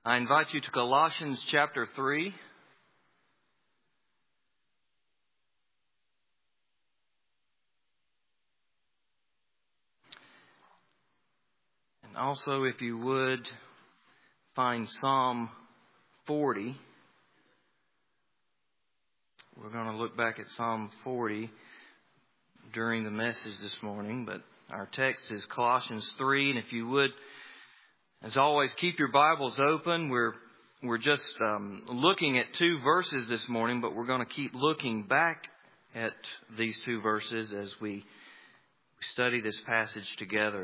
I invite you to Colossians chapter 3. And also, if you would, find Psalm 40. We're going to look back at Psalm 40 during the message this morning, but our text is Colossians 3. And if you would, as always, keep your Bibles open. We're just looking at two verses this morning, but we're going to keep looking back at these two verses as we study this passage together.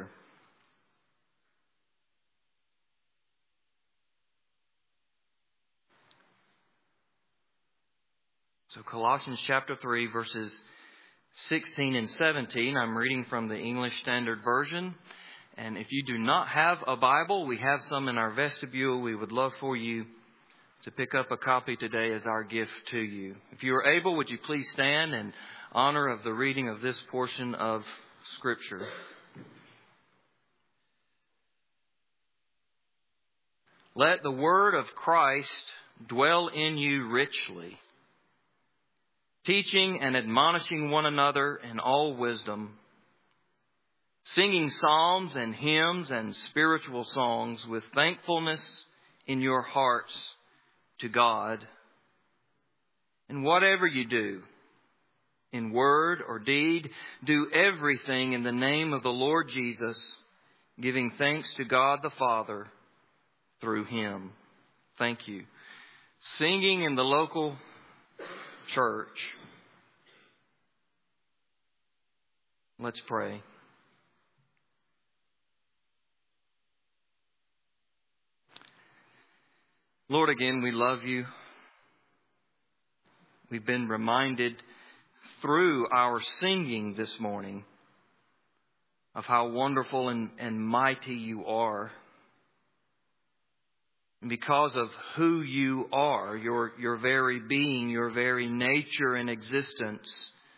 So Colossians chapter 3, verses 16 and 17. I'm reading from the English Standard Version. And if you do not have a Bible, we have some in our vestibule. We would love for you to pick up a copy today as our gift to you. If you are able, would you please stand in honor of the reading of this portion of Scripture. Let the word of Christ dwell in you richly, teaching and admonishing one another in all wisdom, singing psalms and hymns and spiritual songs with thankfulness in your hearts to God. And whatever you do, in word or deed, do everything in the name of the Lord Jesus, giving thanks to God the Father through Him. Thank you. Singing in the local church. Let's pray. Lord, again, we love you. We've been reminded through our singing this morning of how wonderful and mighty you are. And because of who you are, your very being, your very nature and existence,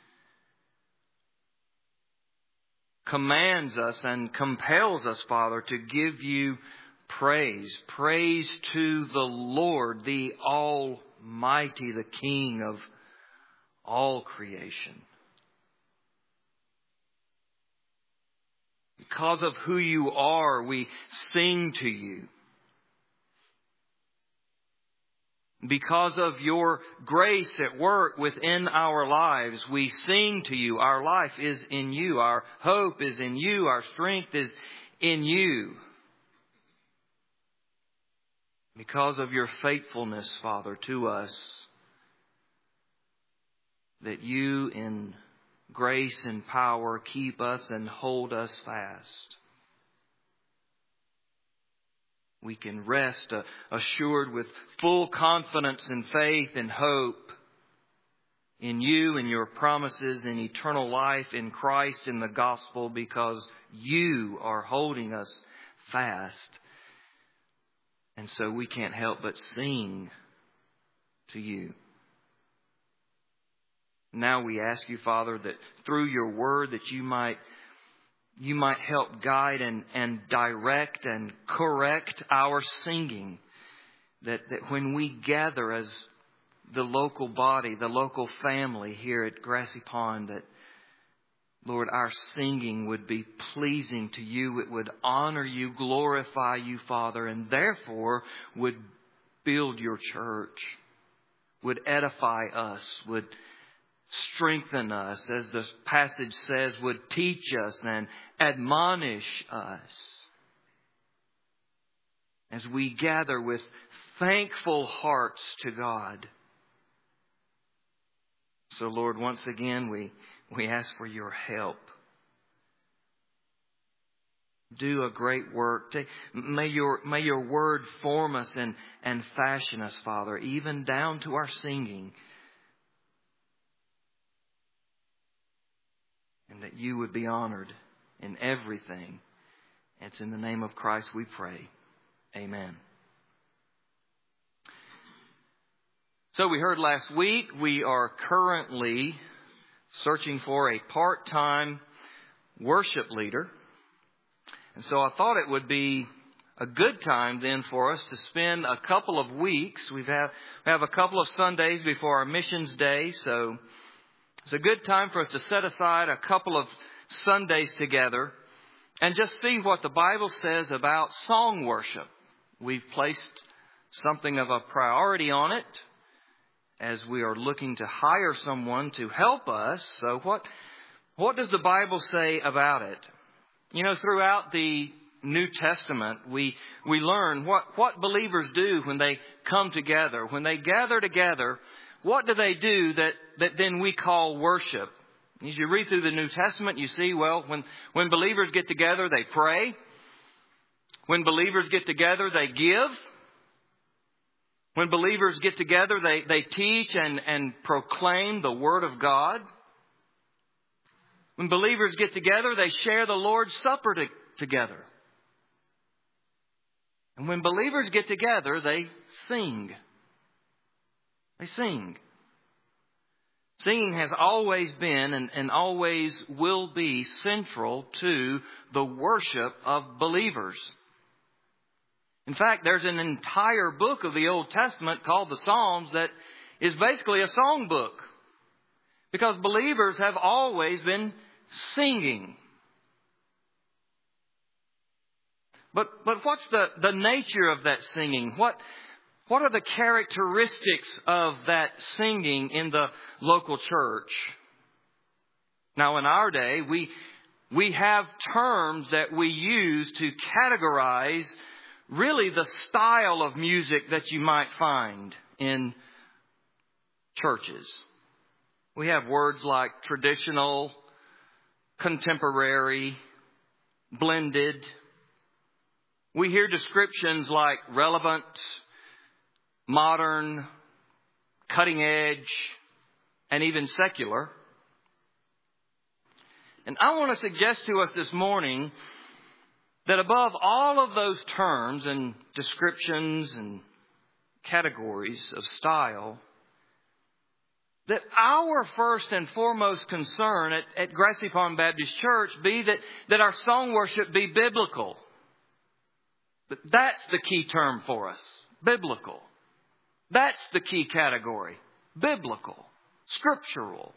commands us and compels us, Father, to give you praise. Praise to the Lord, the Almighty, the King of all creation. Because of who you are, we sing to you. Because of your grace at work within our lives, we sing to you. Our life is in you. Our hope is in you. Our strength is in you. Because of your faithfulness, Father, to us, that you in grace and power keep us and hold us fast. We can rest assured with full confidence and faith and hope in you and your promises in eternal life in Christ in the gospel, because you are holding us fast. And so we can't help but sing to you. Now we ask you, Father, that through your word that you might help guide and direct and correct our singing. That when we gather as the local body, the local family here at Grassy Pond, that, Lord, our singing would be pleasing to you. It would honor you, glorify you, Father, and therefore would build your church, would edify us, would strengthen us, as the passage says, would teach us and admonish us as we gather with thankful hearts to God. So, Lord, once again, we ask for your help. Do a great work. May your word form us and fashion us, Father, even down to our singing. And that you would be honored in everything. It's in the name of Christ we pray. Amen. So we heard last week we are currently searching for a part-time worship leader. And so I thought it would be a good time then for us to spend a couple of weeks. We have a couple of Sundays before our missions day, so it's a good time for us to set aside a couple of Sundays together and just see what the Bible says about song worship. We've placed something of a priority on it as we are looking to hire someone to help us. So what does the Bible say about it? You know, throughout the New Testament, we learn what believers do when they come together. When they gather together, what do they do that then we call worship? As you read through the New Testament, you see, well, when believers get together, they pray. When believers get together, they give. When believers get together, they teach and proclaim the Word of God. When believers get together, they share the Lord's Supper together. And when believers get together, they sing. They sing. Singing has always been and always will be central to the worship of believers. In fact, there's an entire book of the Old Testament called the Psalms that is basically a song book, because believers have always been singing. But what's the nature of that singing? What are the characteristics of that singing in the local church? Now, in our day, we have terms that we use to categorize really the style of music that you might find in churches. We have words like traditional, contemporary, blended. We hear descriptions like relevant, modern, cutting edge, and even secular. And I want to suggest to us this morning that above all of those terms and descriptions and categories of style, that our first and foremost concern at Grassy Pond Baptist Church be that our song worship be biblical. That's the key term for us. Biblical. That's the key category. Biblical. Scriptural.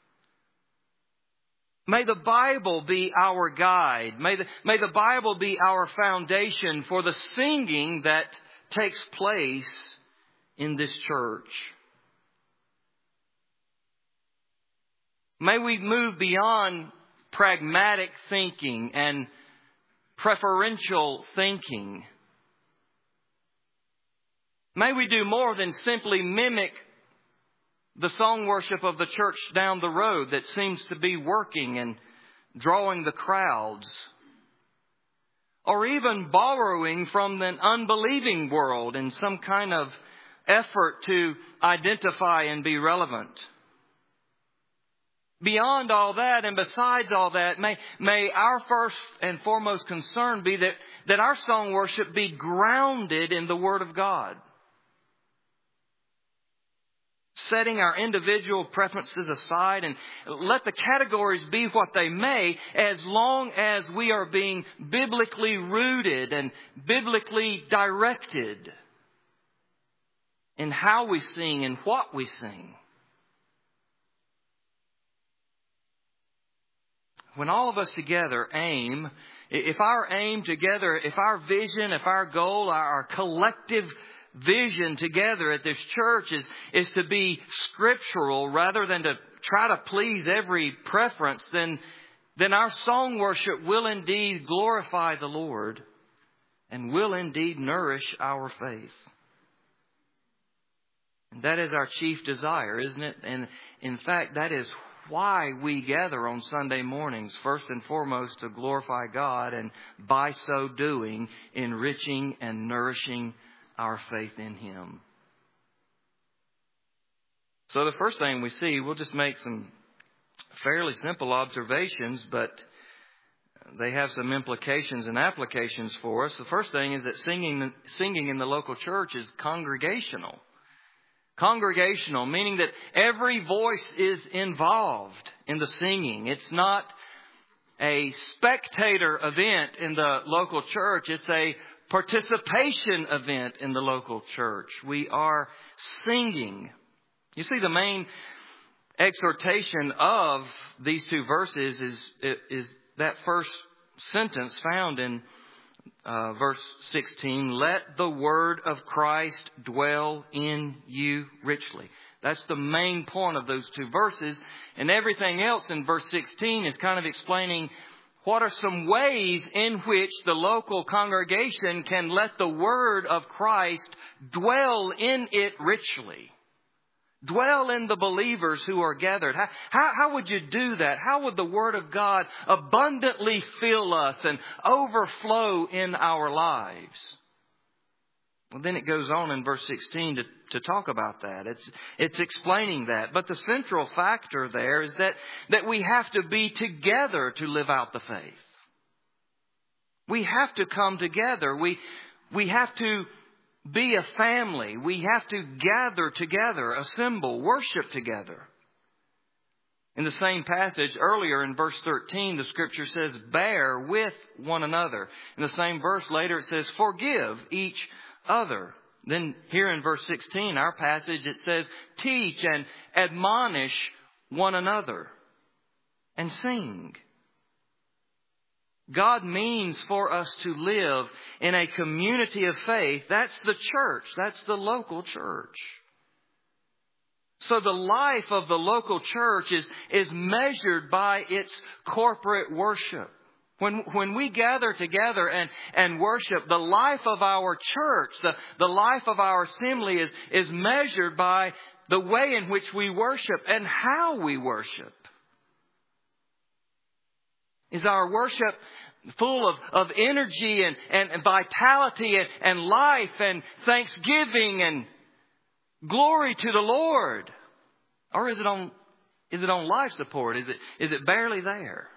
May the Bible be our guide. May the Bible be our foundation for the singing that takes place in this church. May we move beyond pragmatic thinking and preferential thinking. May we do more than simply mimic the song worship of the church down the road that seems to be working and drawing the crowds, or even borrowing from an unbelieving world in some kind of effort to identify and be relevant. Beyond all that and besides all that, may our first and foremost concern be that our song worship be grounded in the Word of God. Setting our individual preferences aside and let the categories be what they may, as long as we are being biblically rooted and biblically directed in how we sing and what we sing. When all of us together aim, if our aim together, if our vision, if our goal, our collective vision together at this church is to be scriptural rather than to try to please every preference, then our song worship will indeed glorify the Lord and will indeed nourish our faith. And that is our chief desire, isn't it? And in fact, that is why we gather on Sunday mornings, first and foremost to glorify God, and by so doing, enriching and nourishing our faith in Him. So the first thing we see, we'll just make some fairly simple observations, but they have some implications and applications for us. The first thing is that singing in the local church is congregational. Congregational, meaning that every voice is involved in the singing. It's not a spectator event in the local church. It's a participation event in the local church. We are singing. You see, the main exhortation of these two verses is that first sentence found in verse 16. Let the word of Christ dwell in you richly. That's the main point of those two verses. And everything else in verse 16 is kind of explaining what are some ways in which the local congregation can let the word of Christ dwell in it richly. Dwell in the believers who are gathered. How would you do that? How would the Word of God abundantly fill us and overflow in our lives? Well, then it goes on in verse 16 to talk about that. It's explaining that. But the central factor there is that we have to be together to live out the faith. We have to come together. We have to be a family. We have to gather together, assemble, worship together. In the same passage earlier in verse 13, the Scripture says, bear with one another. In the same verse later, it says, forgive each other. Then here in verse 16, our passage, it says, teach and admonish one another and sing. God means for us to live in a community of faith. That's the church. That's the local church. So the life of the local church is measured by its corporate worship. When we gather together and worship, the life of our church, the life of our assembly is measured by the way in which we worship and how we worship. Is our worship full of energy and vitality and life and thanksgiving and glory to the Lord? Or is it on life support? Is it barely there?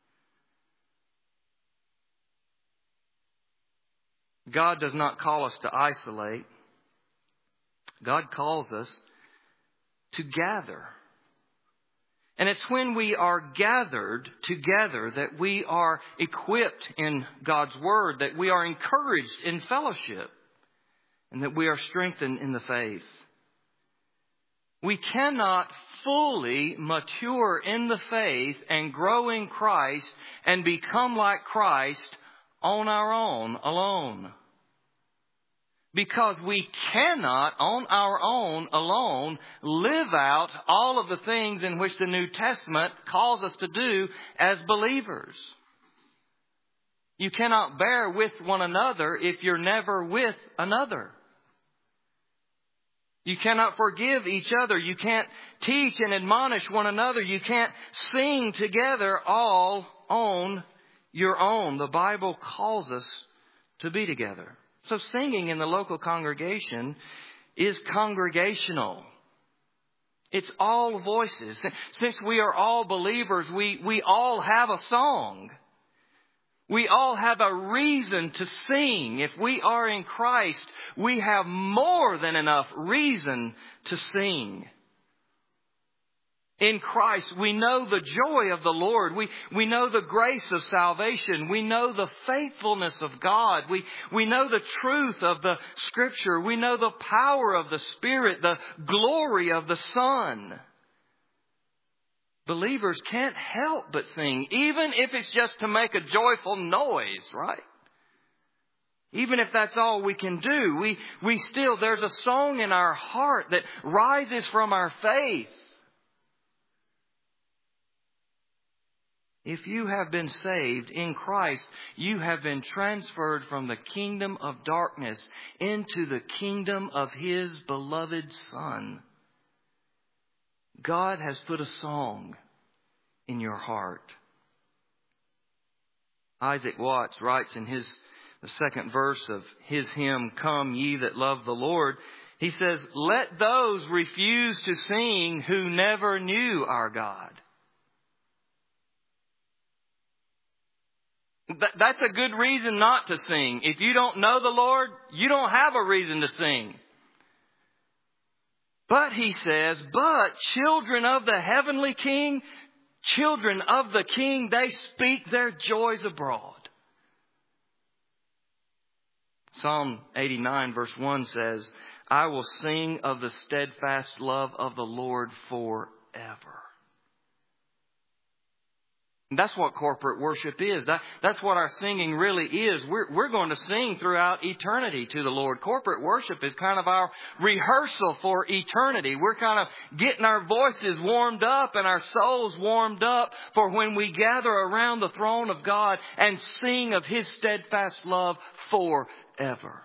God does not call us to isolate. God calls us to gather. And it's when we are gathered together that we are equipped in God's Word, that we are encouraged in fellowship, and that we are strengthened in the faith. We cannot fully mature in the faith and grow in Christ and become like Christ on our own, alone. Because we cannot, on our own, alone, live out all of the things in which the New Testament calls us to do as believers. You cannot bear with one another if you're never with another. You cannot forgive each other. You can't teach and admonish one another. You can't sing together all on your own. The Bible calls us to be together. So singing in the local congregation is congregational. It's all voices. Since we are all believers, we all have a song. We all have a reason to sing. If we are in Christ, we have more than enough reason to sing. In Christ, we know the joy of the Lord. We know the grace of salvation. We know the faithfulness of God. We know the truth of the Scripture. We know the power of the Spirit, the glory of the Son. Believers can't help but sing, even if it's just to make a joyful noise, right? Even if that's all we can do, we still, there's a song in our heart that rises from our faith. If you have been saved in Christ, you have been transferred from the kingdom of darkness into the kingdom of His beloved Son. God has put a song in your heart. Isaac Watts writes in the second verse of his hymn, Come Ye That Love the Lord, he says, let those refuse to sing who never knew our God. That's a good reason not to sing. If you don't know the Lord, you don't have a reason to sing. But he says, but children of the heavenly King, children of the King, they speak their joys abroad. Psalm 89 verse 1 says, I will sing of the steadfast love of the Lord forever. And that's what corporate worship is. That's what our singing really is. We're going to sing throughout eternity to the Lord. Corporate worship is kind of our rehearsal for eternity. We're kind of getting our voices warmed up and our souls warmed up for when we gather around the throne of God and sing of His steadfast love forever.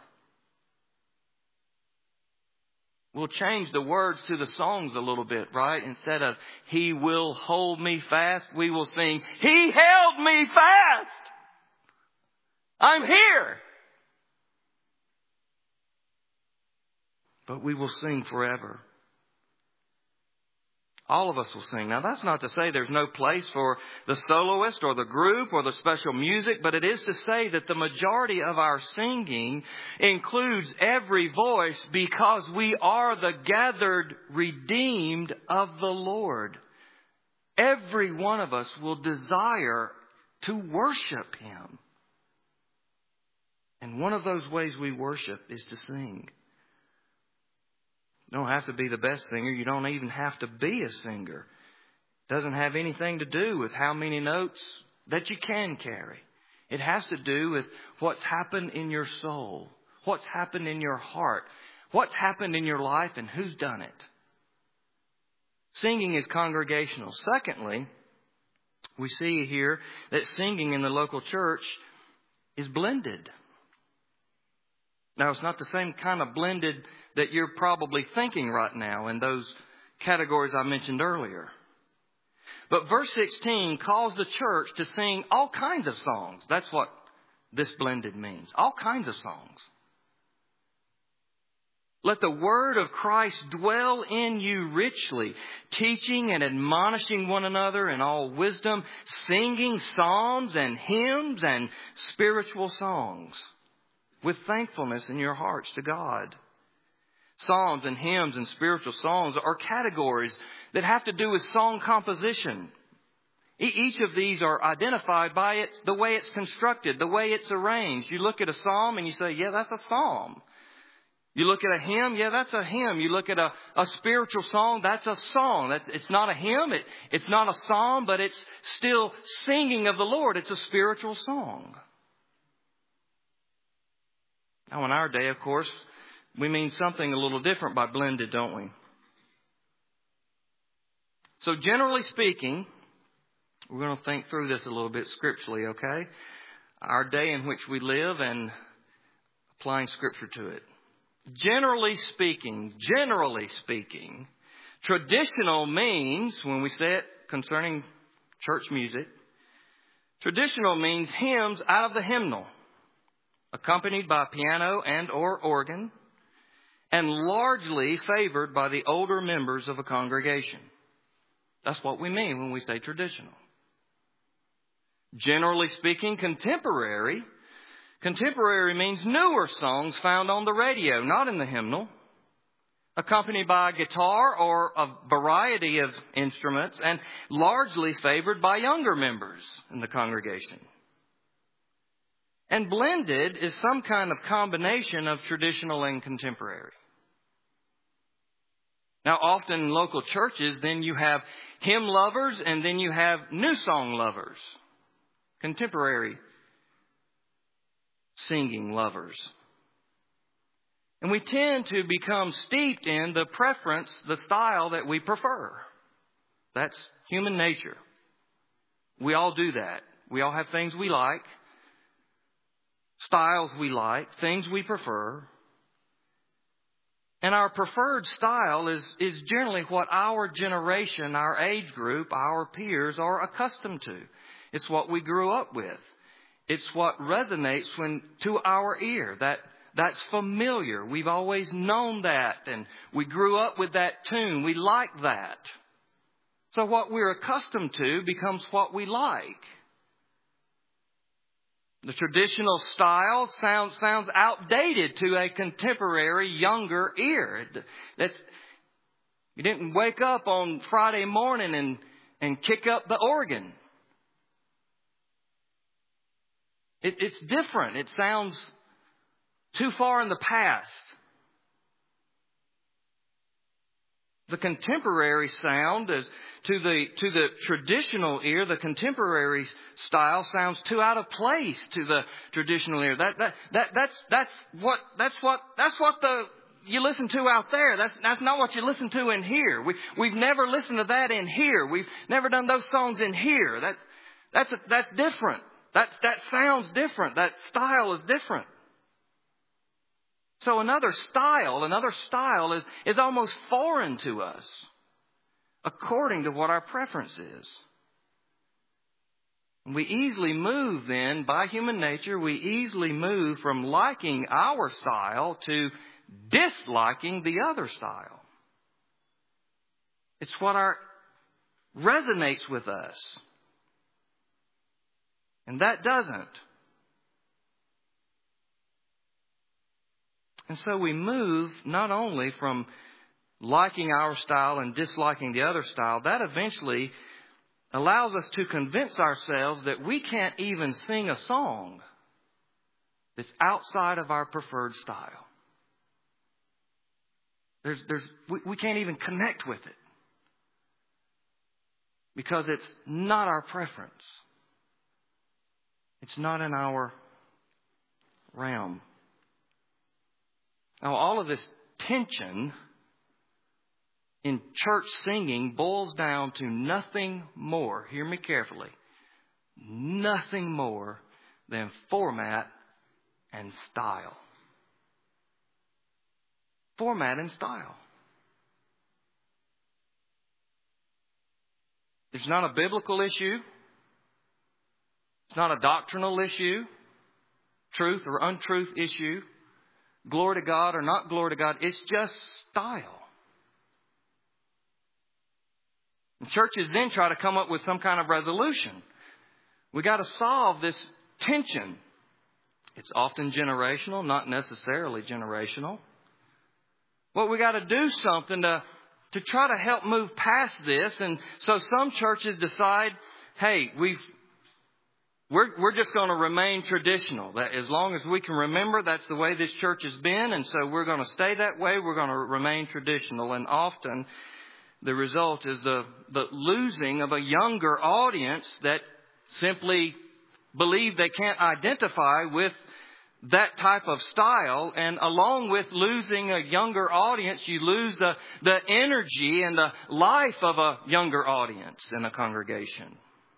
We'll change the words to the songs a little bit, right? Instead of He will hold me fast, we will sing, He held me fast. I'm here. But we will sing forever. All of us will sing. Now, that's not to say there's no place for the soloist or the group or the special music, but it is to say that the majority of our singing includes every voice because we are the gathered redeemed of the Lord. Every one of us will desire to worship Him. And one of those ways we worship is to sing. You don't have to be the best singer. You don't even have to be a singer. It doesn't have anything to do with how many notes that you can carry. It has to do with what's happened in your soul, what's happened in your heart, what's happened in your life, and who's done it. Singing is congregational. Secondly, we see here that singing in the local church is blended. Now, it's not the same kind of blended that you're probably thinking right now in those categories I mentioned earlier. But verse 16 calls the church to sing all kinds of songs. That's what this blended means. All kinds of songs. Let the word of Christ dwell in you richly, teaching and admonishing one another in all wisdom, singing psalms and hymns and spiritual songs with thankfulness in your hearts to God. Psalms and hymns and spiritual songs are categories that have to do with song composition. Each of these are identified by the way it's constructed, the way it's arranged. You look at a psalm and you say, yeah, that's a psalm. You look at a hymn, yeah, that's a hymn. You look at a spiritual song, that's a song. It's not a hymn, it's not a psalm, but it's still singing of the Lord. It's a spiritual song. Now, in our day, of course, we mean something a little different by blended, don't we? So generally speaking, we're going to think through this a little bit scripturally, okay? Our day in which we live and applying Scripture to it. Generally speaking, traditional means, when we say it concerning church music, traditional means hymns out of the hymnal, accompanied by piano and or organ, and largely favored by the older members of a congregation. That's what we mean when we say traditional. Generally speaking, contemporary means newer songs found on the radio, not in the hymnal, accompanied by a guitar or a variety of instruments, and largely favored by younger members in the congregation. And blended is some kind of combination of traditional and contemporary. Now, often in local churches, then you have hymn lovers and then you have new song lovers, contemporary singing lovers. And we tend to become steeped in the preference, the style that we prefer. That's human nature. We all do that. We all have things we like, styles we like, things we prefer. And our preferred style is generally what our generation, our age group, our peers are accustomed to. It's what we grew up with. It's what resonates to our ear. That's familiar. We've always known that, and we grew up with that tune. We like that. So what we're accustomed to becomes what we like. The traditional style sounds outdated to a contemporary, younger ear. You didn't wake up on Friday morning and kick up the organ. It's different. It sounds too far in the past. The contemporary sound is to the traditional ear. The contemporary style sounds too out of place to the traditional ear. That's what you listen to out there. That's not what you listen to in here. We've never listened to that in here. We've never done those songs in here. That's different. That sounds different. That style is different. So another style is almost foreign to us, according to what our preference is. We easily move then, by human nature, we easily move from liking our style to disliking the other style. It's what resonates with us. And that doesn't. And so we move not only from liking our style and disliking the other style, that eventually allows us to convince ourselves that we can't even sing a song that's outside of our preferred style. We can't even connect with it because it's not our preference. It's not in our realm. Now, all of this tension in church singing boils down to nothing more, hear me carefully, nothing more than format and style. Format and style. It's not a biblical issue. It's not a doctrinal issue, truth or untruth issue. Glory to God or not glory to God. It's just style. And churches then try to come up with some kind of resolution. We got to solve this tension. It's often generational, not necessarily generational. Well, we got to do something to try to help move past this. And so some churches decide, hey, we're just going to remain traditional. That as long as we can remember, that's the way this church has been. And so we're going to stay that way. We're going to remain traditional. And often the result is the losing of a younger audience that simply believe they can't identify with that type of style. And along with losing a younger audience, you lose the energy and the life of a younger audience in a congregation.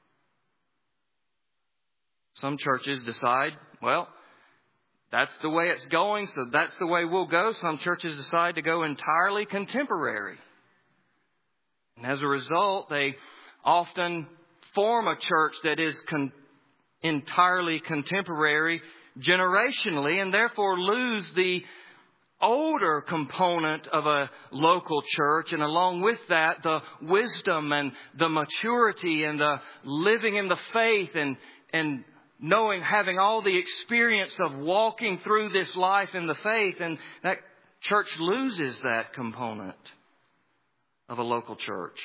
Some churches decide, well, that's the way it's going, so that's the way we'll go. Some churches decide to go entirely contemporary. And as a result, they often form a church that is entirely contemporary generationally, and therefore lose the older component of a local church, and along with that, the wisdom and the maturity and the living in the faith and knowing, having all the experience of walking through this life in the faith. And that church loses that component of a local church.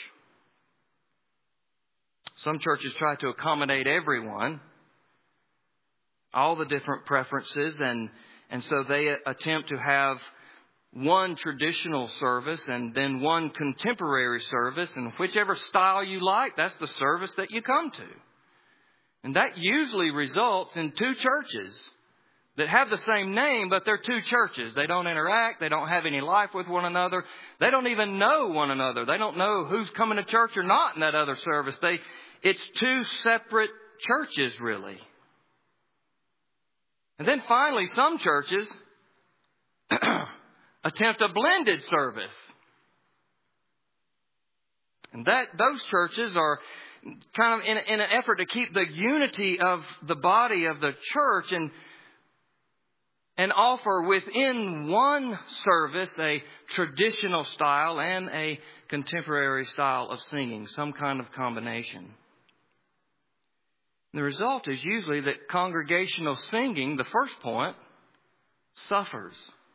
Some churches try to accommodate everyone, all the different preferences, and so they attempt to have one traditional service and then one contemporary service, and whichever style you like, that's the service that you come to. And that usually results in two churches that have the same name, but they're two churches. They don't interact. They don't have any life with one another. They don't even know one another. They don't know who's coming to church or not in that other service. It's two separate churches, really. And then finally, some churches attempt a blended service. And those churches are kind of in an effort to keep the unity of the body of the church and offer within one service a traditional style and a contemporary style of singing, some kind of combination. The result is usually that congregational singing, the first point, suffers.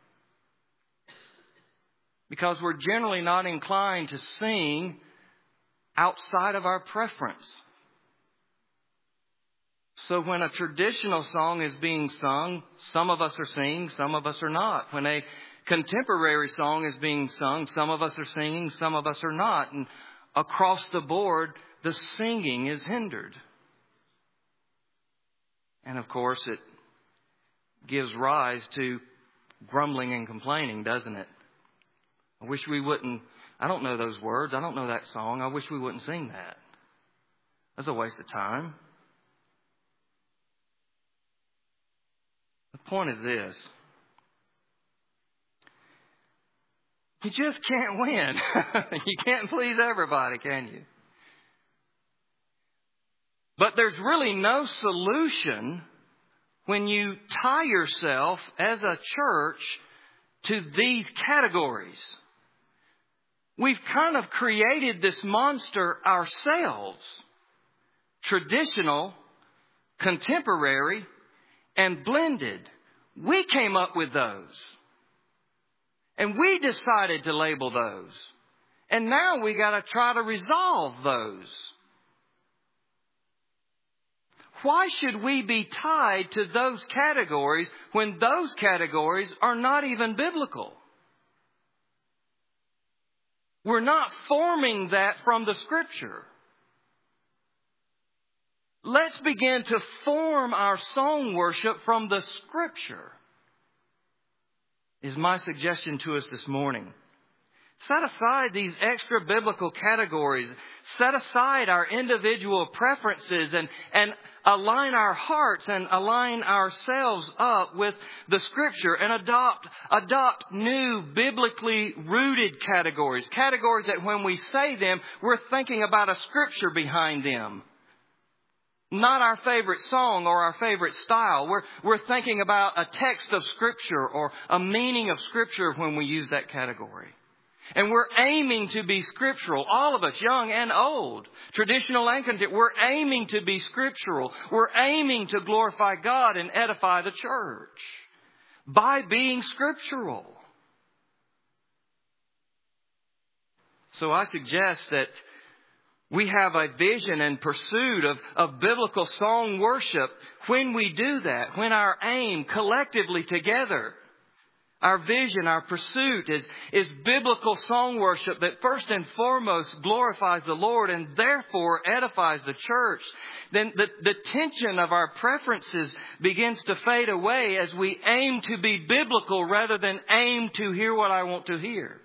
Because we're generally not inclined to sing outside of our preference. So when a traditional song is being sung, some of us are singing, some of us are not. When a contemporary song is being sung, some of us are singing, some of us are not. And across the board, the singing is hindered. And of course, it gives rise to grumbling and complaining, doesn't it? I wish we wouldn't. I don't know those words. I don't know that song. I wish we wouldn't sing that. That's a waste of time. The point is this. You just can't win. You can't please everybody, can you? But there's really no solution when you tie yourself as a church to these categories. We've kind of created this monster ourselves. Traditional, contemporary, and blended. We came up with those. And we decided to label those. And now we got to try to resolve those. Why should we be tied to those categories when those categories are not even biblical? We're not forming that from the Scripture. Let's begin to form our song worship from the Scripture, is my suggestion to us this morning. Set aside these extra biblical categories. Set aside our individual preferences and align our hearts and align ourselves up with the Scripture and adopt new biblically rooted categories. Categories that when we say them, we're thinking about a Scripture behind them. Not our favorite song or our favorite style. We're thinking about a text of Scripture or a meaning of Scripture when we use that category. And we're aiming to be scriptural. All of us, young and old, traditional and contemporary, we're aiming to be scriptural. We're aiming to glorify God and edify the church by being scriptural. So I suggest that we have a vision and pursuit of biblical song worship when we do that, when our aim collectively together, our vision, our pursuit is biblical song worship that first and foremost glorifies the Lord and therefore edifies the church. Then the tension of our preferences begins to fade away as we aim to be biblical rather than aim to hear what I want to hear.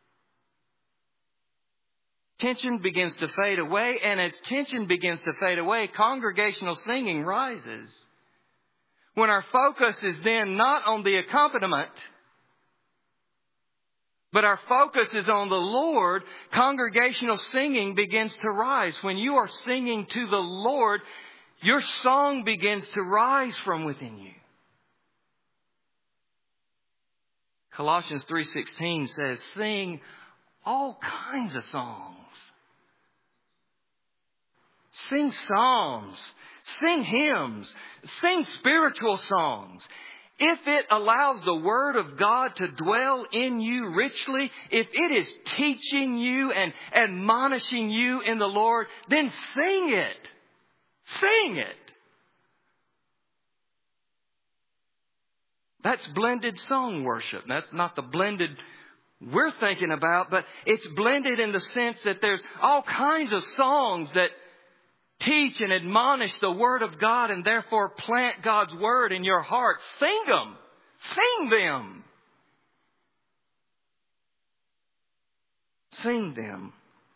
Tension begins to fade away, and as tension begins to fade away, congregational singing rises. When our focus is then not on the accompaniment, but our focus is on the Lord, congregational singing begins to rise. When you are singing to the Lord, your song begins to rise from within you. Colossians 3:16 says, sing all kinds of songs. Sing psalms, sing hymns, sing spiritual songs. If it allows the Word of God to dwell in you richly, if it is teaching you and admonishing you in the Lord, then sing it. Sing it. That's blended song worship. That's not the blended we're thinking about, but it's blended in the sense that there's all kinds of songs that teach and admonish the Word of God and therefore plant God's Word in your heart. Sing them. Sing them. Sing them.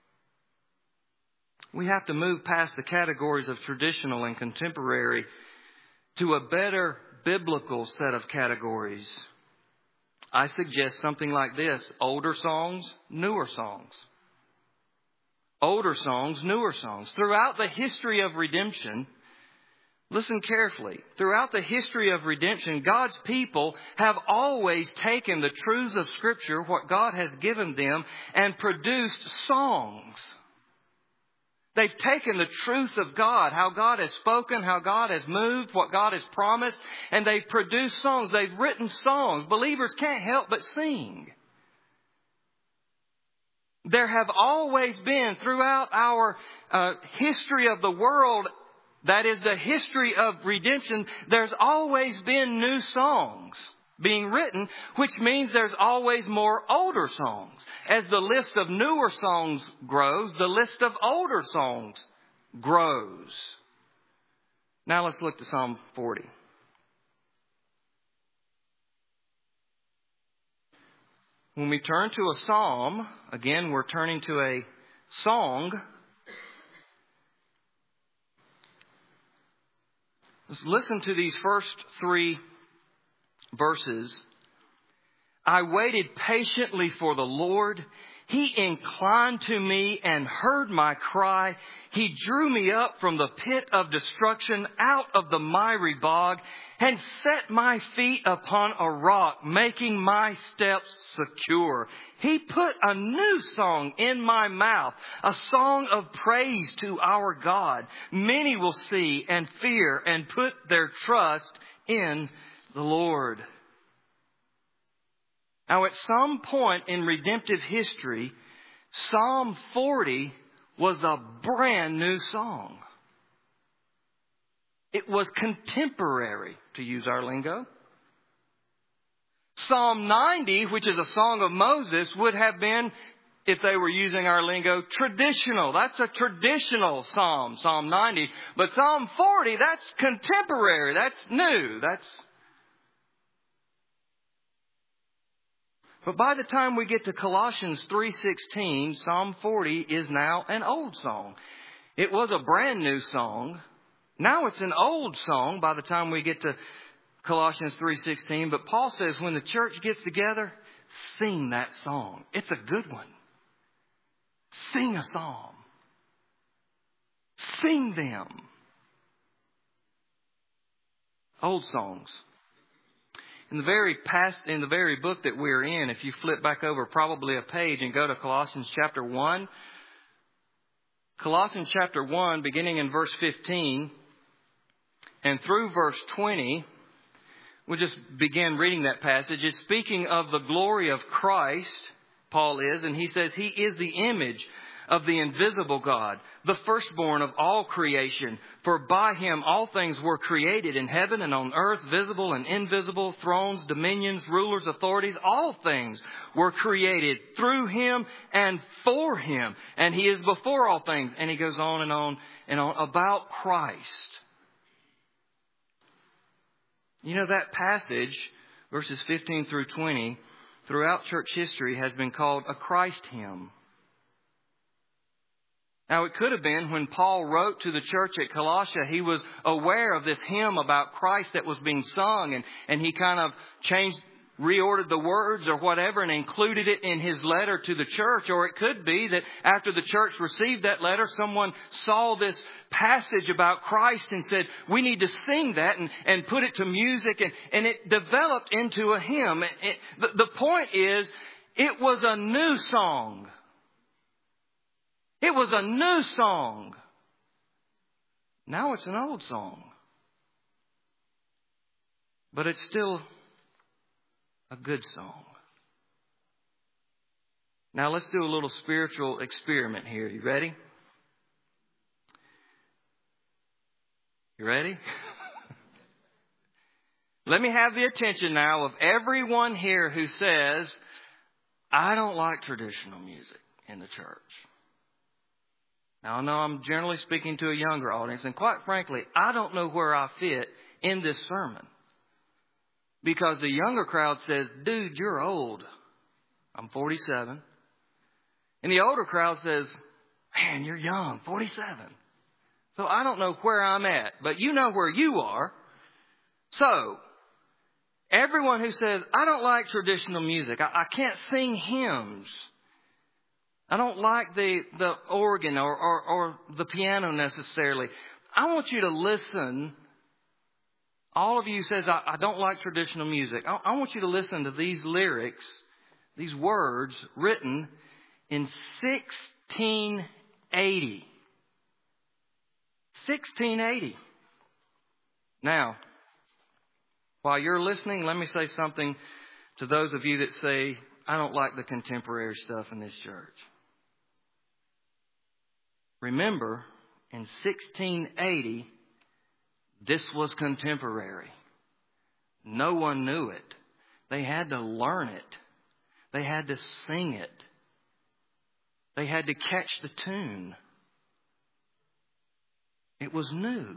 We have to move past the categories of traditional and contemporary to a better biblical set of categories. I suggest something like this: older songs, newer songs. Older songs, newer songs. Throughout the history of redemption, listen carefully. Throughout the history of redemption, God's people have always taken the truths of Scripture, what God has given them, and produced songs. They've taken the truth of God, how God has spoken, how God has moved, what God has promised, and they've produced songs. They've written songs. Believers can't help but sing. There have always been, throughout our history of the world, that is the history of redemption, there's always been new songs being written, which means there's always more older songs. As the list of newer songs grows, the list of older songs grows. Now let's look to Psalm 40. When we turn to a psalm, again, we're turning to a song. Let's listen to these first 3 verses. I waited patiently for the Lord. He inclined to me and heard my cry. He drew me up from the pit of destruction, out of the miry bog, and set my feet upon a rock, making my steps secure. He put a new song in my mouth, a song of praise to our God. Many will see and fear and put their trust in the Lord. Now, at some point in redemptive history, Psalm 40 was a brand new song. It was contemporary, to use our lingo. Psalm 90, which is a song of Moses, would have been, if they were using our lingo, traditional. That's a traditional psalm, Psalm 90. But Psalm 40, that's contemporary. That's new. But by the time we get to Colossians 3:16, Psalm 40 is now an old song. It was a brand new song. Now it's an old song by the time we get to Colossians 3:16. But Paul says when the church gets together, sing that song. It's a good one. Sing a psalm. Sing them. Old songs. In the very book that we're in, if you flip back over probably a page and go to Colossians chapter 1, Colossians chapter 1, beginning in verse 15 and through verse 20, we'll just begin reading that passage. It's speaking of the glory of Christ, Paul is, and he says he is the image of the invisible God, the firstborn of all creation. For by him all things were created in heaven and on earth, visible and invisible, thrones, dominions, rulers, authorities. All things were created through him and for him. And he is before all things. And he goes on and on and on about Christ. You know, that passage, verses 15 through 20, throughout church history has been called a Christ hymn. Now, it could have been when Paul wrote to the church at Colossia, he was aware of this hymn about Christ that was being sung, and he kind of reordered the words or whatever and included it in his letter to the church. Or it could be that after the church received that letter, someone saw this passage about Christ and said, we need to sing that and put it to music, and it developed into a hymn. The point is, it was a new song. It was a new song. Now it's an old song. But it's still a good song. Now let's do a little spiritual experiment here. You ready? You ready? Let me have the attention now of everyone here who says, I don't like traditional music in the church. Now, I know I'm generally speaking to a younger audience, and quite frankly, I don't know where I fit in this sermon. Because the younger crowd says, dude, you're old. I'm 47. And the older crowd says, man, you're young, 47. So I don't know where I'm at, but you know where you are. So, everyone who says, I don't like traditional music, I can't sing hymns, I don't like the organ or the piano necessarily. I want you to listen. All of you who says, I don't like traditional music. I want you to listen to these lyrics, these words written in 1680. 1680. Now, while you're listening, let me say something to those of you that say, I don't like the contemporary stuff in this church. Remember, in 1680, This was contemporary. No one knew it. They had to learn it. They had to sing it. They had to catch the tune. It was new.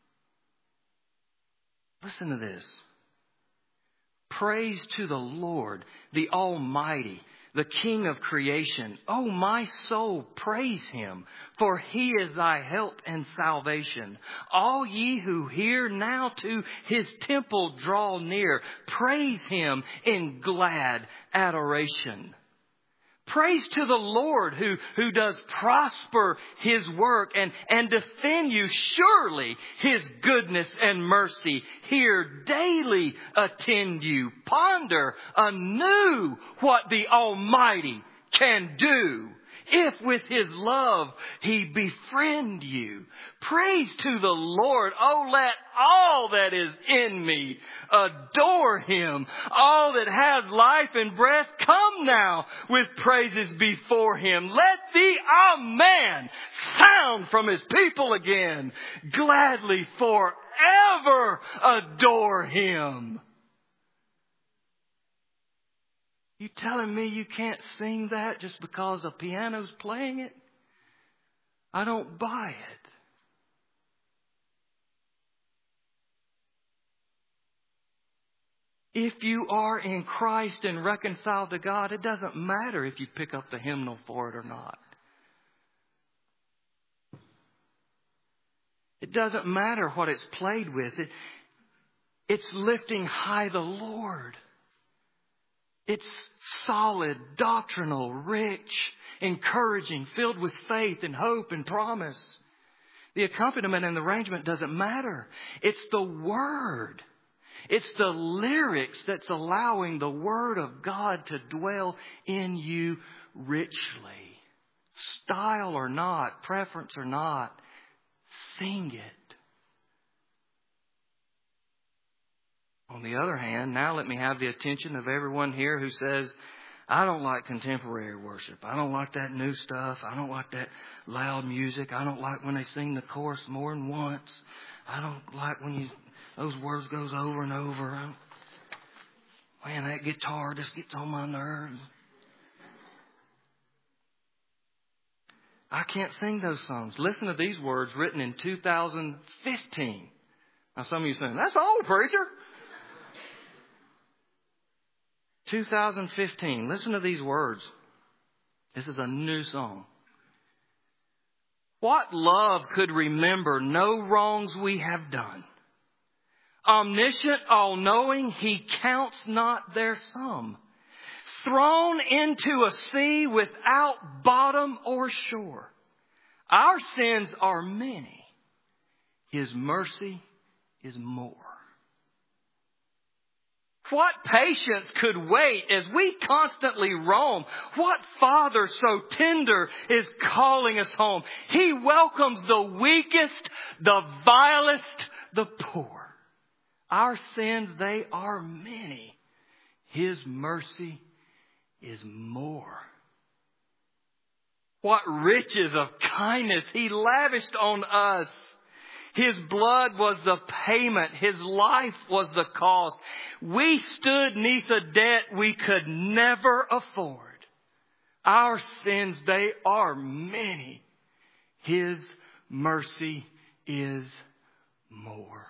Listen to this. Praise to the Lord, the Almighty, the King of creation. Oh, my soul, praise Him, for He is thy help and salvation. All ye who hear, now to His temple draw near. Praise Him in glad adoration. Praise to the Lord who does prosper His work and defend you. Surely His goodness and mercy here daily attend you. Ponder anew what the Almighty can do, if with His love He befriend you. Praise to the Lord. Oh, let all that is in me adore Him. All that has life and breath, come now with praises before Him. Let the Amen sound from His people again. Gladly forever adore Him. You telling me you can't sing that just because a piano's playing it? I don't buy it. If you are in Christ and reconciled to God, it doesn't matter if you pick up the hymnal for it or not. It doesn't matter what it's played with. It's lifting high the Lord. It's solid, doctrinal, rich, encouraging, filled with faith and hope and promise. The accompaniment and the arrangement doesn't matter. It's the Word. It's the lyrics that's allowing the Word of God to dwell in you richly. Style or not, preference or not, sing it. On the other hand, now let me have the attention of everyone here who says, I don't like contemporary worship. I don't like that new stuff. I don't like that loud music. I don't like when they sing the chorus more than once. I don't like when those words goes over and over. Man, that guitar just gets on my nerves. I can't sing those songs. Listen to these words written in 2015. Now some of you are saying, that's old, preacher. 2015. Listen to these words. This is a new song. What love could remember no wrongs we have done? Omniscient, all-knowing, He counts not their sum. Thrown into a sea without bottom or shore. Our sins are many. His mercy is more. What patience could wait as we constantly roam? What Father so tender is calling us home? He welcomes the weakest, the vilest, the poor. Our sins, they are many. His mercy is more. What riches of kindness He lavished on us. His blood was the payment. His life was the cost. We stood neath a debt we could never afford. Our sins, they are many. His mercy is more.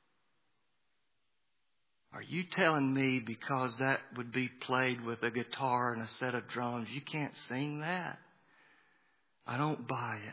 Are you telling me because that would be played with a guitar and a set of drums, you can't sing that? I don't buy it.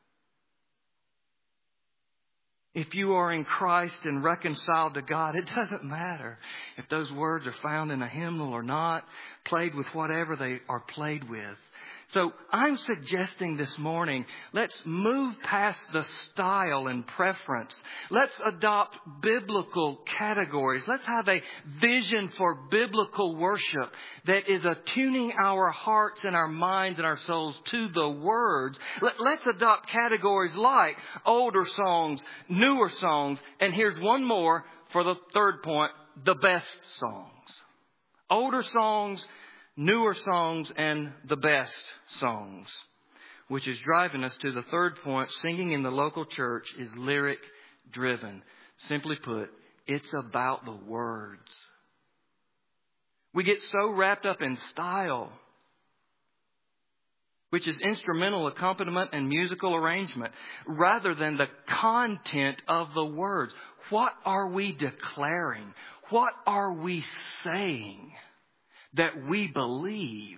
If you are in Christ and reconciled to God, it doesn't matter if those words are found in a hymnal or not, played with whatever they are played with. So I'm suggesting this morning, let's move past the style and preference. Let's adopt biblical categories. Let's have a vision for biblical worship that is attuning our hearts and our minds and our souls to the words. Let's adopt categories like older songs, newer songs, and here's one more for the third point, the best songs. Older songs, newer songs, and the best songs, which is driving us to the third point. Singing in the local church is lyric driven. Simply put, it's about the words. We get so wrapped up in style, which is instrumental accompaniment and musical arrangement, rather than the content of the words. What are we declaring? What are we saying that we believe?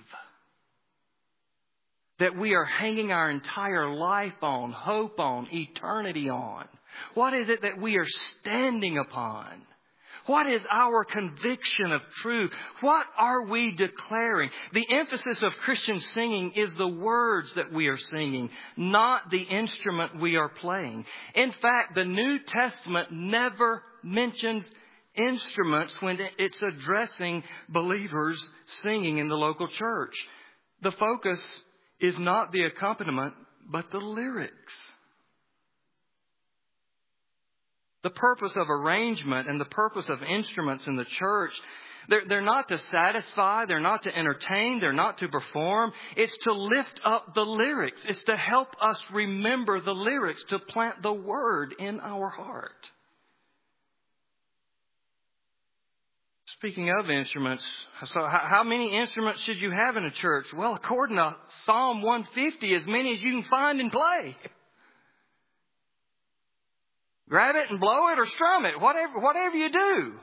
That we are hanging our entire life on, hope on, eternity on? What is it that we are standing upon? What is our conviction of truth? What are we declaring? The emphasis of Christian singing is the words that we are singing, not the instrument we are playing. In fact, the New Testament never mentions instruments when it's addressing believers singing in the local church. The focus is not the accompaniment, but the lyrics. The purpose of arrangement and the purpose of instruments in the church, they're not to satisfy, they're not to entertain, they're not to perform. It's to lift up the lyrics. It's to help us remember the lyrics, to plant the word in our heart. Speaking of instruments, so how many instruments should you have in a church? Well, according to Psalm 150, as many as you can find and play. Grab it and blow it or strum it, whatever you do.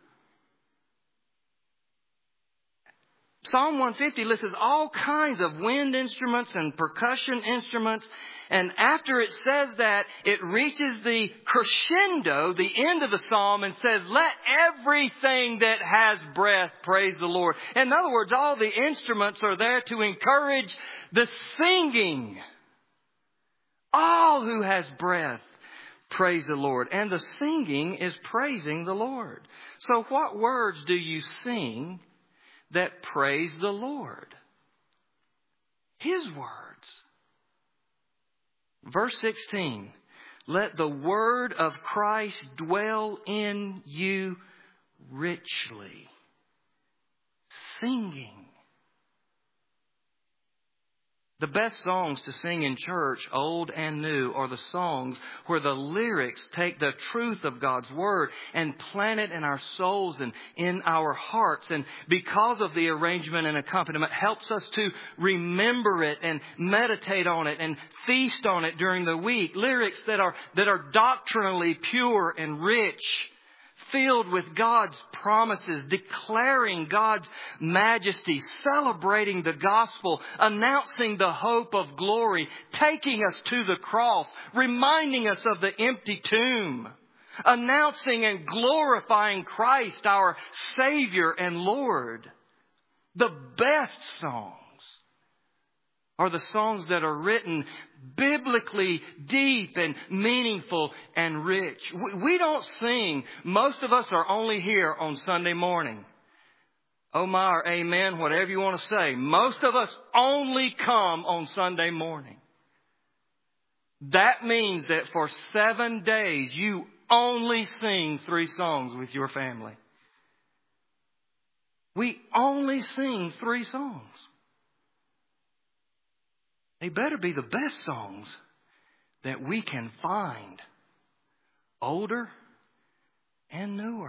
Psalm 150 lists all kinds of wind instruments and percussion instruments. And after it says that, it reaches the crescendo, the end of the psalm, and says, let everything that has breath praise the Lord. In other words, all the instruments are there to encourage the singing. All who has breath praise the Lord. And the singing is praising the Lord. So what words do you sing that praise the Lord? His words. Verse 16. Let the word of Christ dwell in you richly. Singing. The best songs to sing in church, old and new, are the songs where the lyrics take the truth of God's Word and plant it in our souls and in our hearts. And because of the arrangement and accompaniment, helps us to remember it and meditate on it and feast on it during the week. Lyrics that are doctrinally pure and rich, filled with God's promises, declaring God's majesty, celebrating the gospel, announcing the hope of glory, taking us to the cross, reminding us of the empty tomb, announcing and glorifying Christ, our Savior and Lord. The best songs are the songs that are written biblically deep and meaningful and rich. We don't sing. Most of us are only here on Sunday morning. Oh my, or amen, whatever you want to say. Most of us only come on Sunday morning. That means that for 7 days you only sing 3 songs with your family. We only sing 3 songs. They better be the best songs that we can find, older and newer.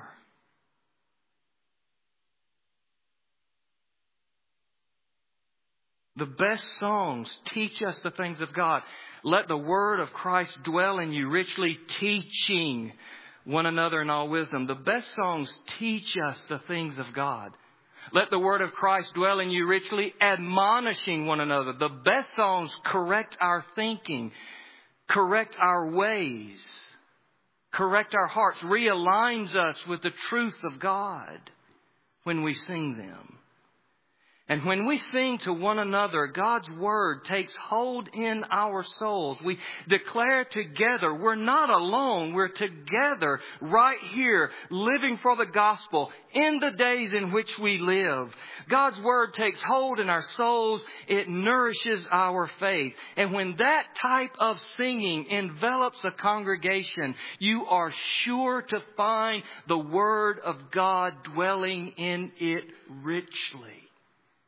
The best songs teach us the things of God. Let the word of Christ dwell in you richly, teaching one another in all wisdom. The best songs teach us the things of God. Let the word of Christ dwell in you richly, admonishing one another. The best songs correct our thinking, correct our ways, correct our hearts, realigns us with the truth of God when we sing them. And when we sing to one another, God's word takes hold in our souls. We declare together, we're not alone. We're together right here, living for the gospel in the days in which we live. God's word takes hold in our souls. It nourishes our faith. And when that type of singing envelops a congregation, you are sure to find the word of God dwelling in it richly.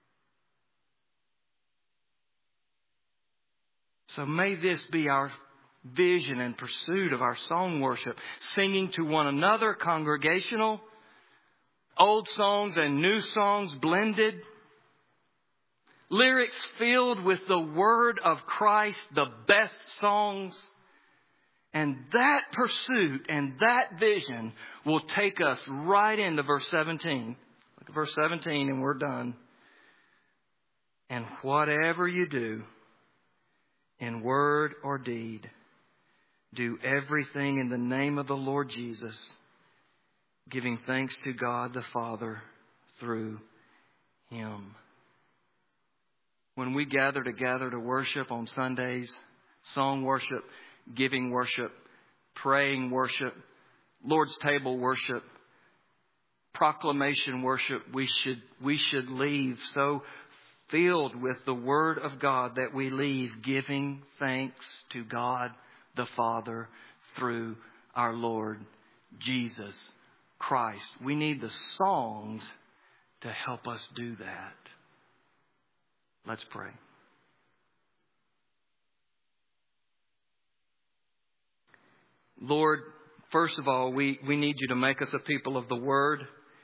So may this be our vision and pursuit of our song worship, singing to one another, congregational, old songs and new songs blended, lyrics filled with the Word of Christ, the best songs. And that pursuit and that vision will take us right into verse 17. Look at verse 17 and we're done. And whatever you do, in word or deed, do everything in the name of the Lord Jesus, giving thanks to God the Father through Him. When we gather together to worship on Sundays, song worship, giving worship, praying worship, Lord's table worship, proclamation worship, we should leave so filled with the Word of God that we leave giving thanks to God the Father through our Lord Jesus Christ. We need the songs to help us do that. Let's pray. Lord, first of all, we need you to make us a people of the Word.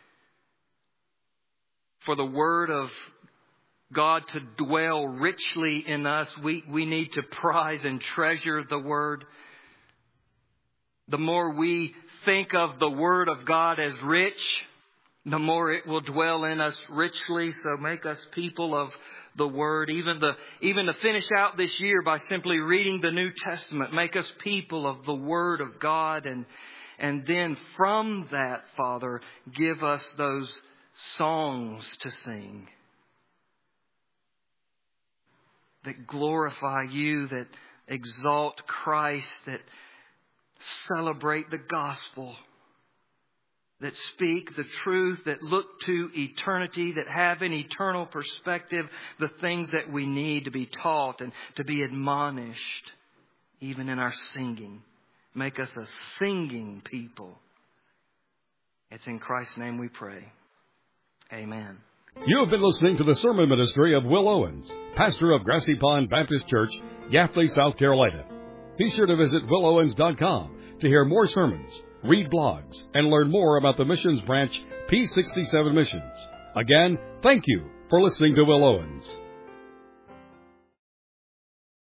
For the Word of God to dwell richly in us, we need to prize and treasure the Word. The more we think of the Word of God as rich, the more it will dwell in us richly. So make us people of the Word. Even to finish out this year by simply reading the New Testament, make us people of the Word of God. And then from that, Father, give us those songs to sing that glorify you, that exalt Christ, that celebrate the gospel, that speak the truth, that look to eternity, that have an eternal perspective, the things that we need to be taught and to be admonished, even in our singing. Make us a singing people. It's in Christ's name we pray. Amen. You have been listening to the sermon ministry of Will Owens, pastor of Grassy Pond Baptist Church, Yafley, South Carolina. Be sure to visit willowens.com to hear more sermons, read blogs, and learn more about the missions branch P67 Missions. Again, thank you for listening to Will Owens.